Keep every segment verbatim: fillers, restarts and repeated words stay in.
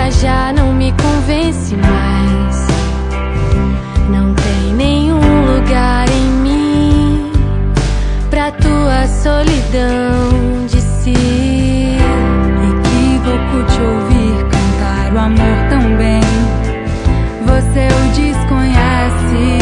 já não me convence mais. Não tem nenhum lugar em mim pra tua solidão de si. Equívoco te ouvir cantar o amor tão bem, você o desconhece.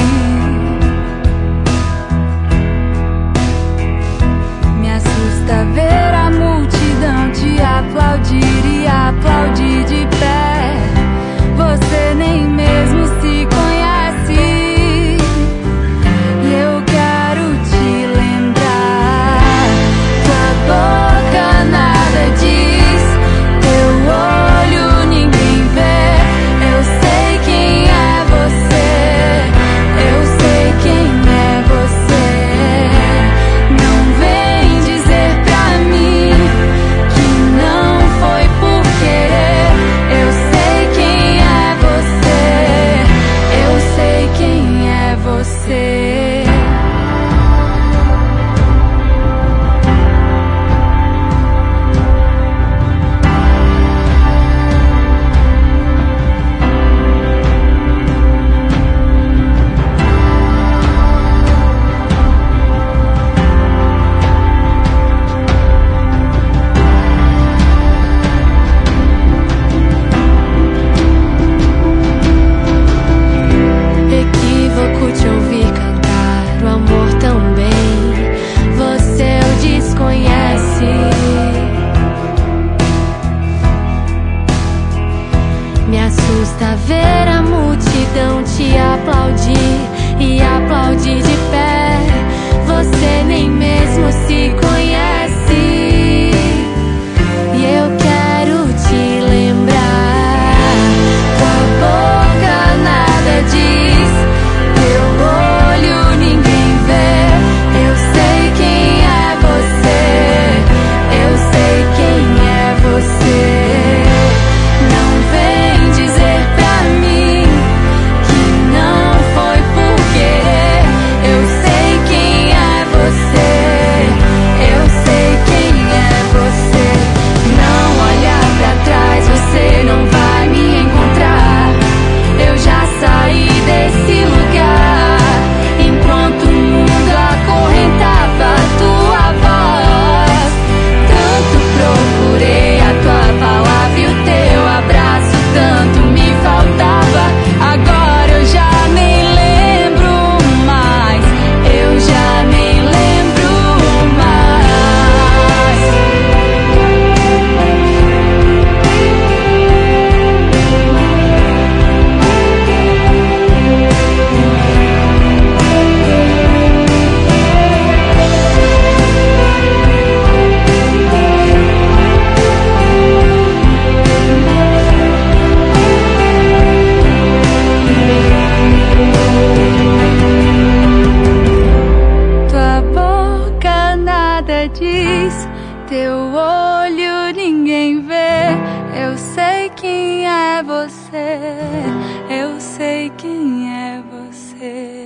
Me assusta ver a multidão te aplaudir e aplaudir de pé. Você nem mesmo se conhece. E eu quero te lembrar. Tua boca nada diz, teu olho ninguém vê. Eu sei quem é você, eu sei quem é você. Não vem dizer pra mim que não foi por querer. Eu sei quem é você, eu sei quem é você. Equívoco te ouvir cantar o amor tão bem, você o desconhece. Me assusta ver a multidão te aplaudir e aplaudir de pé. Você nem mesmo se conhece. E eu quero te lembrar. Tua boca nada diz, teu olho ninguém vê. Eu sei quem é você, eu sei quem é você. Não vem dizer pra mim que não foi por querer. Eu sei quem é você, eu sei quem é você. Não olhar pra trás, você não vai me encontrar. Eu já saí desse lugar enquanto o mundo acorrentava tua voz. Tanto procurei a tua palavra e o teu abraço tanto me faltava. Agora eu já nem lembro mais, eu já nem lembro mais. Tua boca nada diz, teu olho ninguém vê. Eu sei quem é você, eu sei quem é você.